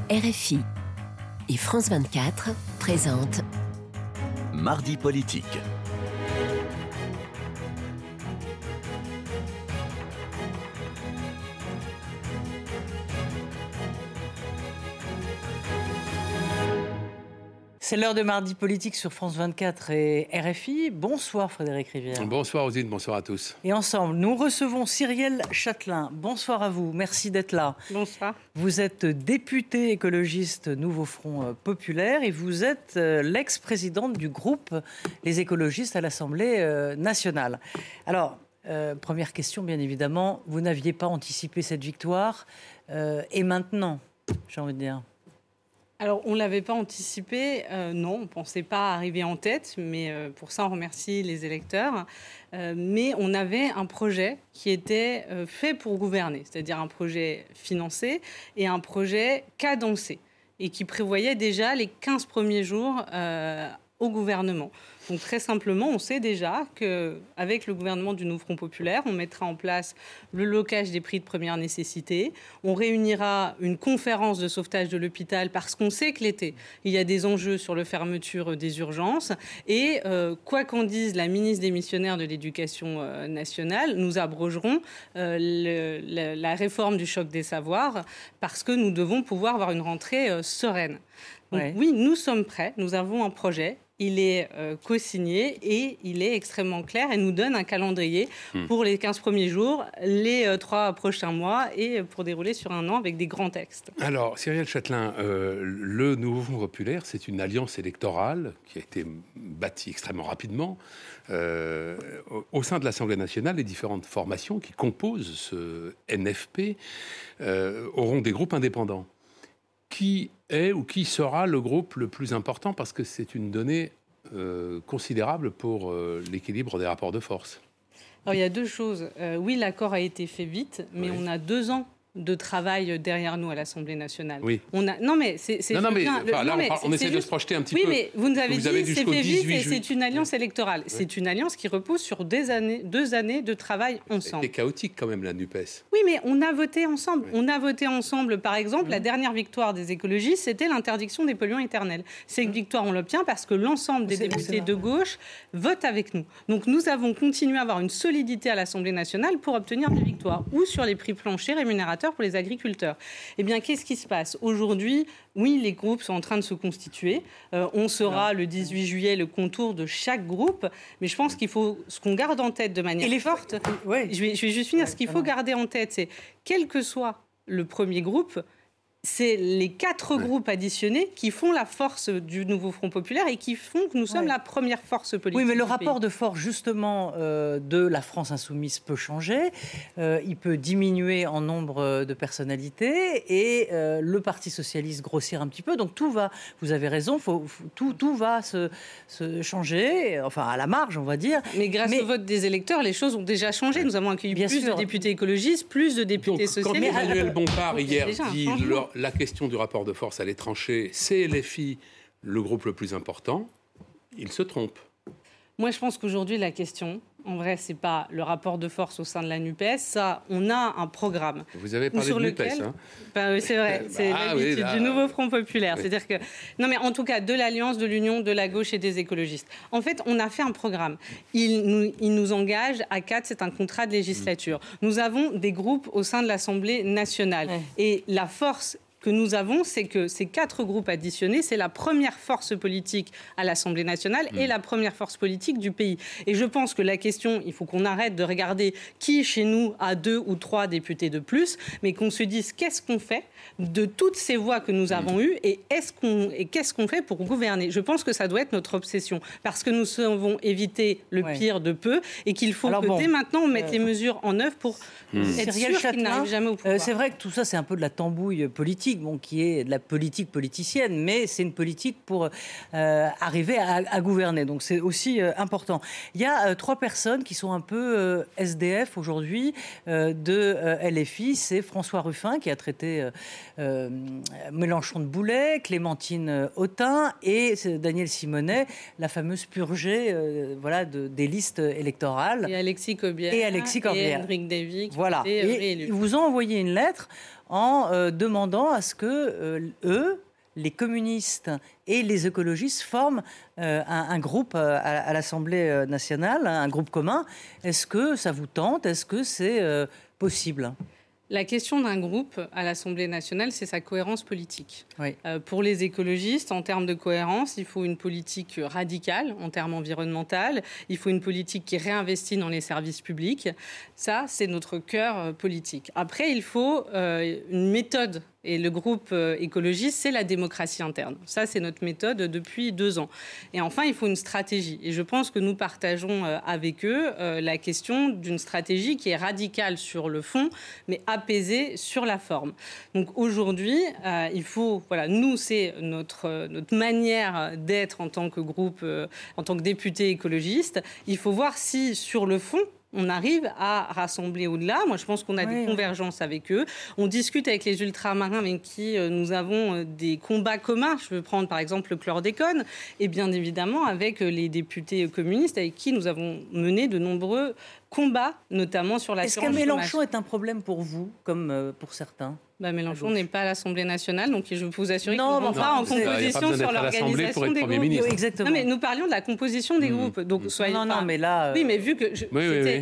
RFI et France 24 présentent Mardi politique. C'est l'heure de Mardi politique sur France 24 et RFI. Bonsoir Frédéric Rivière. Bonsoir Rosine, bonsoir à tous. Et ensemble, nous recevons Cyrielle Chatelain. Bonsoir à vous, merci d'être là. Bonsoir. Vous êtes députée écologiste Nouveau Front Populaire et vous êtes l'ex-présidente du groupe Les écologistes à l'Assemblée nationale. Alors, première question bien évidemment, vous n'aviez pas anticipé cette victoire et maintenant, j'ai envie de dire. Alors, on ne l'avait pas anticipé, non, on ne pensait pas arriver en tête, mais pour ça, on remercie les électeurs. Mais on avait un projet qui était fait pour gouverner, c'est-à-dire un projet financé et un projet cadencé, et qui prévoyait déjà les 15 premiers jours au gouvernement. Donc très simplement, on sait déjà qu'avec le gouvernement du Nouveau Front Populaire, on mettra en place le blocage des prix de première nécessité. On réunira une conférence de sauvetage de l'hôpital parce qu'on sait que l'été, il y a des enjeux sur la fermeture des urgences. Et quoi qu'en dise la ministre démissionnaire de l'Éducation nationale, nous abrogerons la réforme du choc des savoirs parce que nous devons pouvoir avoir une rentrée sereine. Donc, oui, nous sommes prêts, nous avons un projet. Il est co-signé et il est extrêmement clair et nous donne un calendrier pour les 15 premiers jours, les 3 prochains mois et pour dérouler sur un an avec des grands textes. Alors, Cyrielle Chatelain, le Nouveau Front Populaire, c'est une alliance électorale qui a été bâtie extrêmement rapidement. Au sein de l'Assemblée nationale, les différentes formations qui composent ce NFP auront des groupes indépendants. Qui est ou qui sera le groupe le plus important, parce que c'est une donnée considérable pour l'équilibre des rapports de force. Alors, il y a deux choses. Oui, l'accord a été fait vite, mais on a 2 ans de travail derrière nous à l'Assemblée nationale. Oui. On essaie de se projeter un petit peu. Oui, mais vous nous avez dit c'est fait vite et c'est une alliance électorale. Oui. C'est une alliance qui repose sur 2 années de travail ensemble. C'est chaotique quand même, la NUPES. Oui, mais on a voté ensemble. Oui. On a voté ensemble, par exemple, la dernière victoire des écologistes, c'était l'interdiction des polluants éternels. Cette victoire, on l'obtient parce que l'ensemble des députés de gauche votent avec nous. Donc nous avons continué à avoir une solidité à l'Assemblée nationale pour obtenir des victoires. Ou sur les prix planchers rémunérateurs pour les agriculteurs. Eh bien, qu'est-ce qui se passe aujourd'hui? Oui, les groupes sont en train de se constituer. On saura le 18 juillet le contour de chaque groupe. Mais je pense qu'il faut, ce qu'on garde en tête de manière forte, je vais juste finir, ce qu'il faut garder en tête, c'est quel que soit le premier groupe, c'est les 4 groupes additionnés qui font la force du Nouveau Front Populaire et qui font que nous sommes la première force politique. Oui, mais le rapport de force, justement, de la France insoumise peut changer. Il peut diminuer en nombre de personnalités et le Parti socialiste grossir un petit peu. Donc tout va, vous avez raison, tout va se changer, enfin à la marge, on va dire. Mais grâce au vote des électeurs, les choses ont déjà changé. Nous avons accueilli plus de députés écologistes, plus de députés socialistes. Quand Emmanuel Bompard hier dit la question du rapport de force, elle est tranchée, c'est LFI, le groupe le plus important, il se trompe. Moi, je pense qu'aujourd'hui, la question, en vrai, c'est pas le rapport de force au sein de la NUPES. Ça, on a un programme. Vous avez parlé de NUPES, hein? C'est vrai, c'est l'habitude du Nouveau Front Populaire. Oui. C'est-à-dire que, non, mais en tout cas, de l'Alliance, de l'Union, de la gauche et des écologistes. En fait, on a fait un programme. Il nous engage à 4, c'est un contrat de législature. Nous avons des groupes au sein de l'Assemblée nationale. Ouais. Et la force que nous avons, c'est que ces 4 groupes additionnés, c'est la première force politique à l'Assemblée nationale et la première force politique du pays. Et je pense que la question, il faut qu'on arrête de regarder qui, chez nous, a 2 ou 3 députés de plus, mais qu'on se dise qu'est-ce qu'on fait de toutes ces voix que nous avons eues et qu'est-ce qu'on fait pour gouverner. Je pense que ça doit être notre obsession, parce que nous savons éviter le pire de peu et qu'il faut dès maintenant, on mette les mesures en œuvre pour être sûr qu'ils n'arrivent jamais au pouvoir. C'est vrai que tout ça, c'est un peu de la tambouille politique. Qui est de la politique politicienne, mais c'est une politique pour arriver à gouverner. Donc c'est aussi important. Il y a 3 personnes qui sont un peu SDF aujourd'hui de LFI. C'est François Ruffin qui a traité Mélenchon de boulet, Clémentine Autain et Daniel Simonet, la fameuse purgée des listes électorales. Et Alexis Corbière. Et Hendrik Davy. Voilà. Et ils vous ont envoyé une lettre en demandant à ce que eux, les communistes et les écologistes forment un groupe à l'Assemblée nationale, un groupe commun. Est-ce que ça vous tente? Est-ce que c'est possible? La question d'un groupe à l'Assemblée nationale, c'est sa cohérence politique. Oui. Pour les écologistes, en termes de cohérence, il faut une politique radicale en termes environnementaux. Il faut une politique qui réinvestit dans les services publics. Ça, c'est notre cœur politique. Après, il faut une méthode. Et le groupe écologiste, c'est la démocratie interne. Ça, c'est notre méthode depuis 2 ans. Et enfin, il faut une stratégie. Et je pense que nous partageons avec eux la question d'une stratégie qui est radicale sur le fond, mais apaisée sur la forme. Donc aujourd'hui, il faut... Voilà, nous, c'est notre manière d'être en tant que groupe, en tant que député écologiste. Il faut voir si, sur le fond, on arrive à rassembler au-delà. Moi, je pense qu'on a des convergences avec eux. On discute avec les ultramarins avec qui nous avons des combats communs. Je veux prendre par exemple le chlordécone. Et bien évidemment avec les députés communistes avec qui nous avons mené de nombreux combats, notamment sur l'assurance chômage. Est-ce que Mélenchon est un problème pour vous, comme pour certains? Mélenchon n'est pas à l'Assemblée nationale, donc je peux vous assurer qu'on ne rentre pas en composition sur l'organisation des groupes. Exactement. Non, mais nous parlions de la composition des groupes. Donc soyez pas... mais là... Oui, mais vu que je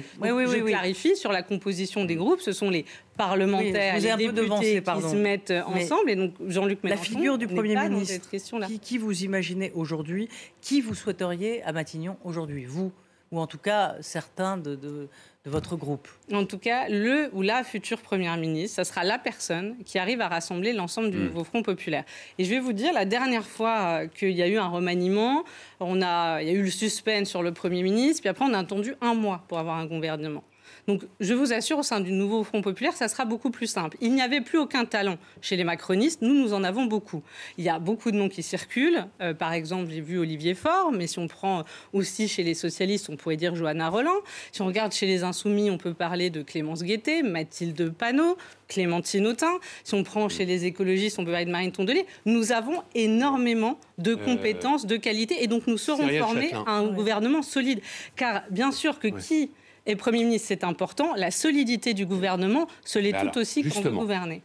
clarifie sur la composition des groupes, ce sont les parlementaires, les députés qui se mettent ensemble. Et donc Jean-Luc Mélenchon, la figure du Premier ministre, cette question-là. Qui vous imaginez aujourd'hui? Qui vous souhaiteriez à Matignon aujourd'hui? Vous, ou en tout cas certains de votre groupe? En tout cas, le ou la future première ministre, ça sera la personne qui arrive à rassembler l'ensemble du nouveau Front populaire. Et je vais vous dire, la dernière fois qu'il y a eu un remaniement, il y a eu le suspense sur le Premier ministre, puis après on a attendu 1 mois pour avoir un gouvernement. Donc, je vous assure, au sein du nouveau Front populaire, ça sera beaucoup plus simple. Il n'y avait plus aucun talent chez les macronistes. Nous en avons beaucoup. Il y a beaucoup de noms qui circulent. Par exemple, j'ai vu Olivier Faure, mais si on prend aussi chez les socialistes, on pourrait dire Johanna Rolland. Si on regarde chez les Insoumis, on peut parler de Clémence Guettet, Mathilde Panot, Clémentine Autain. Si on prend chez les écologistes, on peut parler de Marine Tondelier. Nous avons énormément de compétences, de qualité, et donc nous serons formés à un gouvernement solide. Car bien sûr que qui est Premier ministre, c'est important. La solidité du gouvernement, ce l'est tout aussi quand vous gouvernez.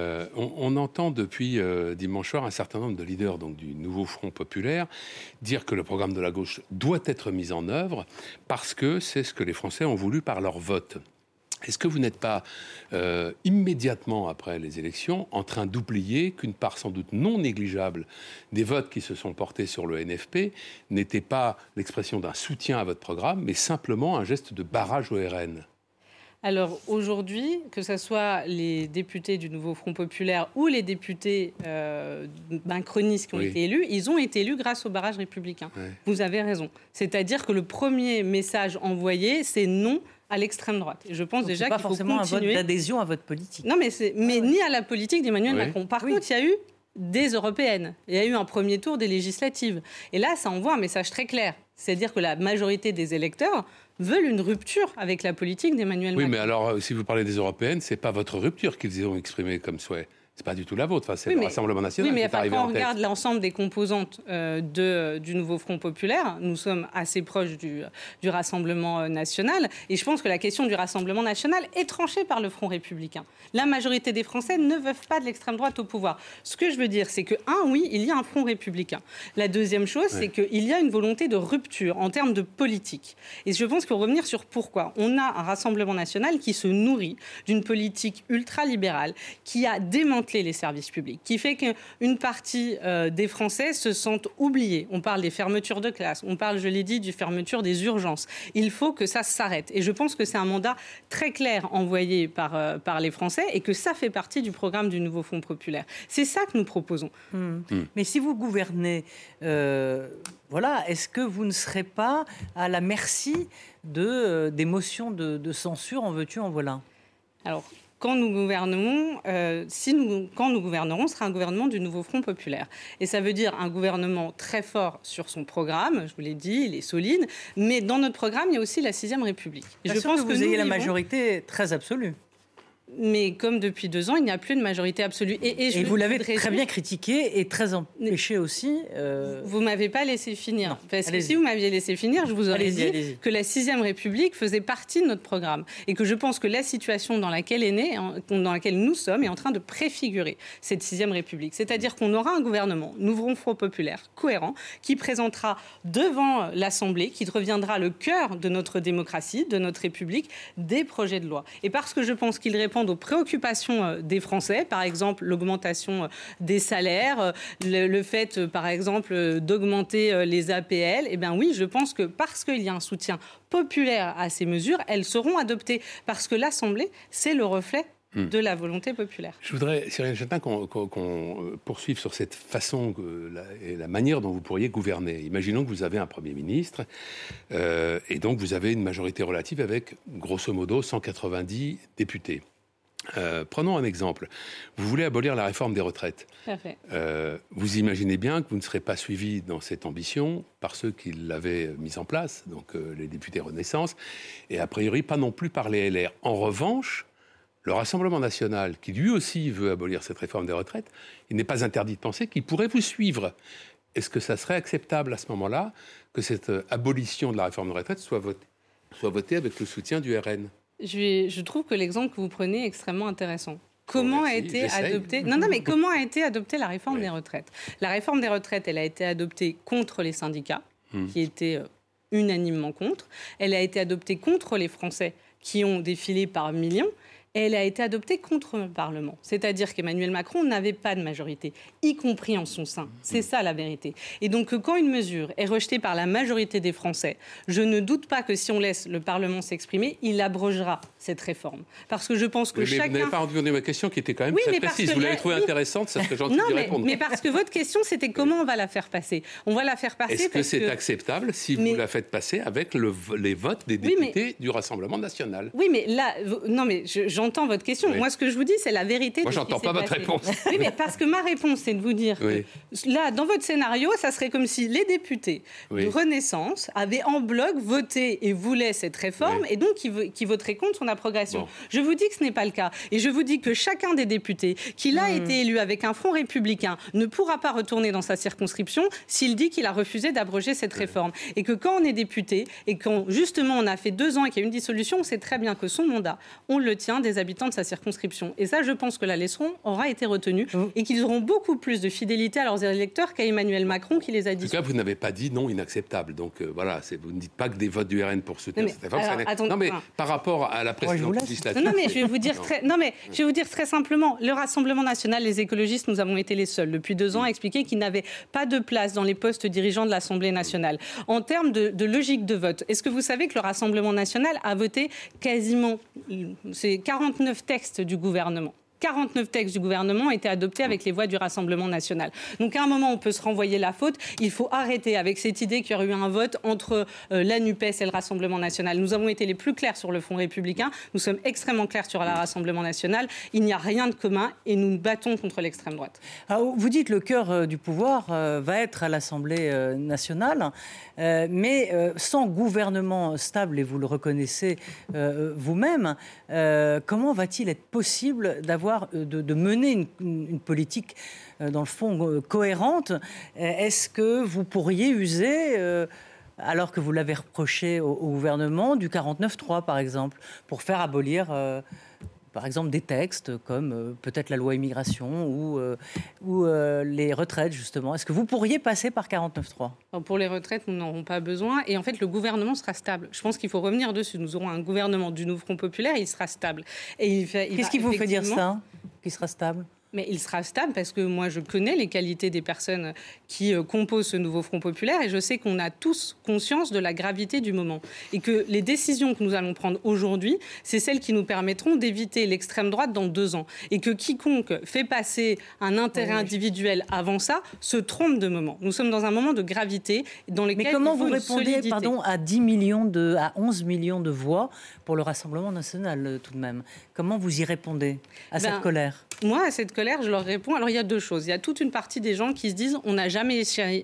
On entend depuis dimanche soir un certain nombre de leaders donc, du nouveau Front populaire dire que le programme de la gauche doit être mis en œuvre parce que c'est ce que les Français ont voulu par leur vote. Est-ce que vous n'êtes pas immédiatement après les élections en train d'oublier qu'une part sans doute non négligeable des votes qui se sont portés sur le NFP n'était pas l'expression d'un soutien à votre programme, mais simplement un geste de barrage au RN? Alors aujourd'hui, que ce soit les députés du nouveau Front populaire ou les députés macronistes qui ont été élus, ils ont été élus grâce au barrage républicain. Vous avez raison. C'est-à-dire que le premier message envoyé, c'est non à l'extrême droite. Et je pense donc déjà qu'il faut continuer. Pas forcément un vote d'adhésion à votre politique. Non, mais ni à la politique d'Emmanuel Macron. Par contre, il y a eu des européennes. Il y a eu un premier tour des législatives. Et là, ça envoie un message très clair. C'est-à-dire que la majorité des électeurs veulent une rupture avec la politique d'Emmanuel Macron. Oui, mais alors, si vous parlez des européennes, c'est pas votre rupture qu'ils ont exprimée comme souhait. C'est pas du tout la vôtre, c'est le Rassemblement national qui est arrivé en tête. Quand on regarde l'ensemble des composantes du nouveau Front populaire, nous sommes assez proches du Rassemblement national. Et je pense que la question du Rassemblement national est tranchée par le Front républicain. La majorité des Français ne veulent pas de l'extrême droite au pouvoir. Ce que je veux dire, c'est que, oui, il y a un Front républicain. La deuxième chose, c'est qu'il y a une volonté de rupture en termes de politique. Et je pense qu'il faut revenir sur pourquoi. On a un Rassemblement national qui se nourrit d'une politique ultralibérale, qui a démantelé les services publics, qui fait qu'une partie des Français se sentent oubliés. On parle des fermetures de classes, on parle, je l'ai dit, du fermeture des urgences. Il faut que ça s'arrête. Et je pense que c'est un mandat très clair envoyé par les Français et que ça fait partie du programme du nouveau Front populaire. C'est ça que nous proposons. Mais si vous gouvernez, est-ce que vous ne serez pas à la merci des motions de censure, en veux-tu, en voilà? Alors, quand nous gouvernerons, ce sera un gouvernement du nouveau Front populaire. Et ça veut dire un gouvernement très fort sur son programme, je vous l'ai dit, il est solide, mais dans notre programme, il y a aussi la 6e République. Et je pense que vous ayez la majorité très absolue. Mais comme depuis 2 ans, il n'y a plus de majorité absolue. Et vous l'avez très bien critiqué et très empêché aussi. Vous ne m'avez pas laissé finir. Non. Parce que si vous m'aviez laissé finir, je vous aurais dit que la 6e République faisait partie de notre programme. Et que je pense que la situation dans laquelle dans laquelle nous sommes est en train de préfigurer cette 6e République. C'est-à-dire qu'on aura un gouvernement, Nouveau Front Populaire, cohérent, qui présentera devant l'Assemblée, qui reviendra le cœur de notre démocratie, de notre République, des projets de loi. Et parce que je pense qu'ils répondent aux préoccupations des Français, par exemple l'augmentation des salaires, le fait, par exemple, d'augmenter les APL, eh bien oui, je pense que parce qu'il y a un soutien populaire à ces mesures, elles seront adoptées. Parce que l'Assemblée, c'est le reflet de la volonté populaire. Je voudrais, Cyril Chatin, qu'on poursuive sur cette façon et la manière dont vous pourriez gouverner. Imaginons que vous avez un Premier ministre et donc vous avez une majorité relative avec, grosso modo, 190 députés. Prenons un exemple. Vous voulez abolir la réforme des retraites. Parfait. Vous imaginez bien que vous ne serez pas suivi dans cette ambition par ceux qui l'avaient mise en place, donc les députés Renaissance, et a priori pas non plus par les LR. En revanche, le Rassemblement national, qui lui aussi veut abolir cette réforme des retraites, il n'est pas interdit de penser qu'il pourrait vous suivre. Est-ce que ça serait acceptable à ce moment-là que cette abolition de la réforme des retraites soit votée avec le soutien du RN ? Je trouve que l'exemple que vous prenez est extrêmement intéressant. Comment a été adoptée comment a été adoptée la réforme des retraites ? La réforme des retraites, elle a été adoptée contre les syndicats, qui étaient unanimement contre. Elle a été adoptée contre les Français, qui ont défilé par millions. Et elle a été adoptée contre le Parlement. C'est-à-dire qu'Emmanuel Macron n'avait pas de majorité, y compris en son sein. C'est ça la vérité. Et donc quand une mesure est rejetée par la majorité des Français, je ne doute pas que si on laisse le Parlement s'exprimer, il abrogera cette réforme. Parce que je pense que chacun... Vous n'avez pas répondu à ma question qui était quand même très précise. Vous l'avez trouvée intéressante, ça serait gentil d'y répondre. Mais parce que votre question, c'était comment on va la faire passer. On va la faire passer Est-ce que c'est acceptable si vous la faites passer avec les votes des députés du Rassemblement national ? Oui, mais là... Non, mais j'entends votre question. Oui. Moi, ce que je vous dis, c'est la vérité. Moi, j'entends pas votre réponse. Oui, mais parce que ma réponse, c'est de vous dire que là, dans votre scénario, ça serait comme si les députés de Renaissance avaient en bloc voté et voulaient cette réforme et donc qui voteraient contre son abrogation. Bon. Je vous dis que ce n'est pas le cas. Et je vous dis que chacun des députés qui a été élu avec un front républicain ne pourra pas retourner dans sa circonscription s'il dit qu'il a refusé d'abroger cette réforme. Et que quand on est député et quand justement on a fait 2 ans et qu'il y a une dissolution, on sait très bien que son mandat, on le tient des habitants de sa circonscription. Et ça, je pense que la leçon aura été retenue et qu'ils auront beaucoup plus de fidélité à leurs électeurs qu'à Emmanuel Macron qui les a dit. En tout cas, vous n'avez pas dit non inacceptable. Donc voilà, vous ne dites pas que des votes du RN pour soutenir cette réforme. Non, mais par rapport à la précédente législature... Non, mais je vais vous dire très simplement, le Rassemblement national, les écologistes, nous avons été les seuls depuis 2 ans à expliquer qu'ils n'avaient pas de place dans les postes dirigeants de l'Assemblée nationale. En termes de logique de vote, est-ce que vous savez que le Rassemblement national a voté quasiment 49 textes du gouvernement? 49 textes du gouvernement ont été adoptés avec les voix du Rassemblement national. Donc à un moment, on peut se renvoyer la faute. Il faut arrêter avec cette idée qu'il y aurait eu un vote entre la NUPES et le Rassemblement national. Nous avons été les plus clairs sur le front républicain. Nous sommes extrêmement clairs sur le Rassemblement national. Il n'y a rien de commun et nous nous battons contre l'extrême droite. Alors, vous dites que le cœur du pouvoir va être à l'Assemblée nationale, mais sans gouvernement stable, et vous le reconnaissez vous-même, comment va-t-il être possible de mener une politique, dans le fond, cohérente? Est-ce que vous pourriez user, alors que vous l'avez reproché au gouvernement, du 49.3, par exemple, pour faire abolir... par exemple, des textes comme peut-être la loi immigration ou les retraites, justement. Est-ce que vous pourriez passer par 49.3 ? Pour les retraites, nous n'en aurons pas besoin. Et en fait, le gouvernement sera stable. Je pense qu'il faut revenir dessus. Nous aurons un gouvernement du Nouveau Front Populaire, il sera stable. Qu'est-ce qui vous fait dire ça, qu'il sera stable ? Mais il sera stable parce que moi, je connais les qualités des personnes qui composent ce nouveau Front Populaire et je sais qu'on a tous conscience de la gravité du moment. Et que les décisions que nous allons prendre aujourd'hui, c'est celles qui nous permettront d'éviter l'extrême droite dans 2 ans. Et que quiconque fait passer un intérêt individuel avant ça se trompe de moment. Nous sommes dans un moment de gravité dans lequel Mais comment vous répondez à 10 millions à 11 millions de voix pour le Rassemblement national, tout de même? Comment vous y répondez à cette colère? Moi, à cette colère, colère, je leur réponds, alors il y a deux choses. Il y a toute une partie des gens qui se disent on n'a jamais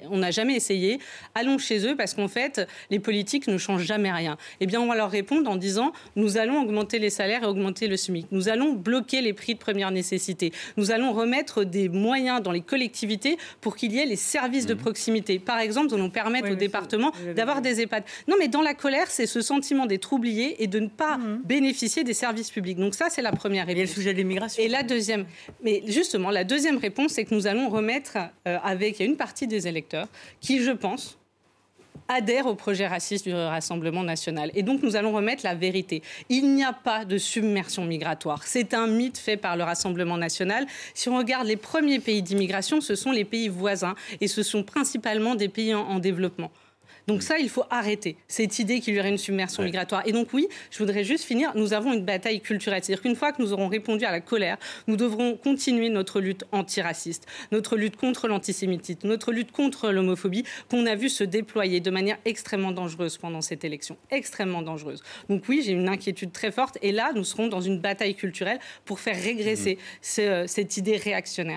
essayé, allons chez eux parce qu'en fait, les politiques ne changent jamais rien. Eh bien, on va leur répondre en disant nous allons augmenter les salaires et augmenter le SMIC. Nous allons bloquer les prix de première nécessité. Nous allons remettre des moyens dans les collectivités pour qu'il y ait les services de proximité. Par exemple, nous allons permettre aux départements d'avoir des EHPAD. Non, mais dans la colère, c'est ce sentiment d'être oublié et de ne pas bénéficier des services publics. Donc ça, c'est la première réponse. Il y a le sujet de l'immigration. Et la deuxième, mais justement, la deuxième réponse, c'est que nous allons remettre il y a une partie des électeurs qui, je pense, adhèrent au projet raciste du Rassemblement national. Et donc, nous allons remettre la vérité. Il n'y a pas de submersion migratoire. C'est un mythe fait par le Rassemblement national. Si on regarde les premiers pays d'immigration, ce sont les pays voisins et ce sont principalement des pays en développement. Donc ça, il faut arrêter cette idée qu'il y aurait une submersion migratoire. Et donc oui, je voudrais juste finir, nous avons une bataille culturelle. C'est-à-dire qu'une fois que nous aurons répondu à la colère, nous devrons continuer notre lutte antiraciste, notre lutte contre l'antisémitisme, notre lutte contre l'homophobie, qu'on a vu se déployer de manière extrêmement dangereuse pendant cette élection. Extrêmement dangereuse. Donc oui, j'ai une inquiétude très forte. Et là, nous serons dans une bataille culturelle pour faire régresser cette idée réactionnaire.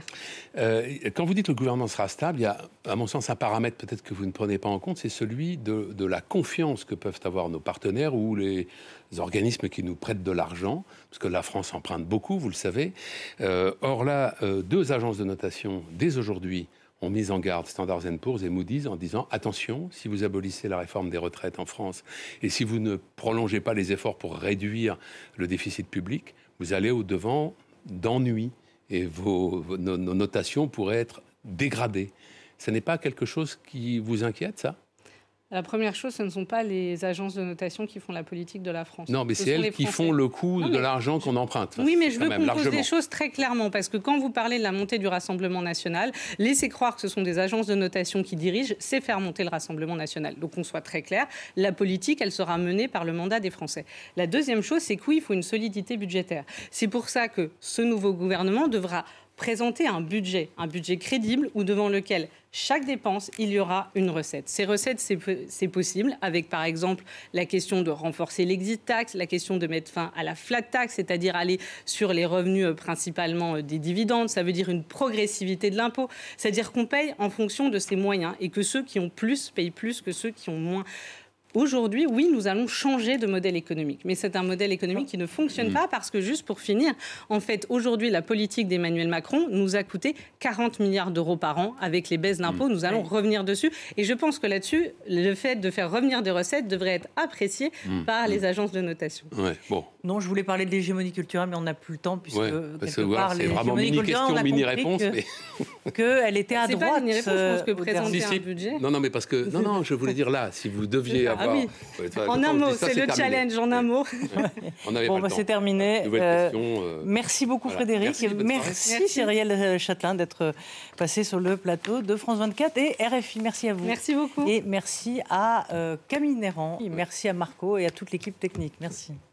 Quand vous dites que le gouvernement sera stable, il y a, à mon sens, un paramètre peut-être que vous ne prenez pas en compte, c'est celui de la confiance que peuvent avoir nos partenaires ou les organismes qui nous prêtent de l'argent, parce que la France emprunte beaucoup, vous le savez. Or là, deux agences de notation, dès aujourd'hui, ont mis en garde Standard & Poor's et Moody's en disant « Attention, si vous abolissez la réforme des retraites en France et si vous ne prolongez pas les efforts pour réduire le déficit public, vous allez au-devant d'ennuis et nos notations pourraient être dégradées. » Ce n'est pas quelque chose qui vous inquiète, ça ? La première chose, ce ne sont pas les agences de notation qui font la politique de la France. Non, mais c'est elles qui font le coût de l'argent qu'on emprunte. Oui, mais je veux qu'on pose des choses très clairement, parce que quand vous parlez de la montée du Rassemblement national, laisser croire que ce sont des agences de notation qui dirigent, c'est faire monter le Rassemblement national. Donc qu'on soit très clair, la politique, elle sera menée par le mandat des Français. La deuxième chose, c'est que oui, il faut une solidité budgétaire. C'est pour ça que ce nouveau gouvernement devra présenter un budget crédible ou devant lequel chaque dépense, il y aura une recette. Ces recettes, c'est possible avec, par exemple, la question de renforcer l'exit tax, la question de mettre fin à la flat tax, c'est-à-dire aller sur les revenus principalement des dividendes. Ça veut dire une progressivité de l'impôt. C'est-à-dire qu'on paye en fonction de ses moyens et que ceux qui ont plus payent plus que ceux qui ont moins. Aujourd'hui, oui, nous allons changer de modèle économique. Mais c'est un modèle économique qui ne fonctionne pas parce que, juste pour finir, en fait, aujourd'hui, la politique d'Emmanuel Macron nous a coûté 40 milliards d'euros par an avec les baisses d'impôts. Nous allons revenir dessus. Et je pense que là-dessus, le fait de faire revenir des recettes devrait être apprécié par les agences de notation. Ouais, bon. Non, je voulais parler de l'hégémonie culturelle, mais on n'a plus le temps, puisque c'est vraiment mini-question, mini-réponse. Qu'elle était à droite. C'est pas une réponse, je pense que présenter un budget. Non, mais parce que... Non, je voulais dire là, si vous deviez avoir... Oui. En un mot, c'est le challenge, en un mot. Bon, c'est terminé. Merci beaucoup, Frédéric. Merci Cyrielle Châtelain d'être passé sur le plateau de France 24 et RFI. Merci à vous. Merci beaucoup. Et merci à Camille Néran. Merci à Marco et à toute l'équipe technique. Merci.